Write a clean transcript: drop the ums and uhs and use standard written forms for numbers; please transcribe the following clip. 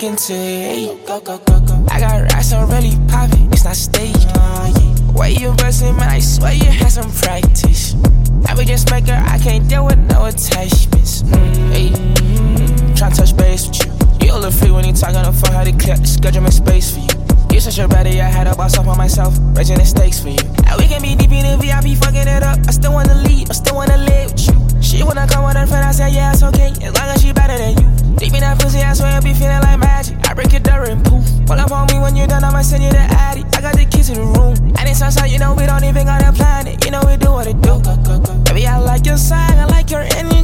into it. Go, go, go, go. I got racks, I'm really poppin', it's not staged. Way you bustin', man, I swear you had some practice. I be just make her, I can't deal with no attachments. Hey, tryna touch base with you. You look free when you talk on the phone, how to clear the schedule, make space for you. You such a body, I had to boss up on myself, raising the stakes for you. And we can be deep in the VIP, fucking it up. I still wanna lead, I still wanna live with you. She wanna come with her friend, I said, yeah, it's okay, as long as she better than you. Deep in that pussy, I swear I be feeling like magic. I break it down and poof. Pull up on me when you're done, I'ma send you the addy. I got the keys to the room. And it's sunshine, you know we don't even gotta plan it. You know we do what it do. Baby, I like your song, I like your energy.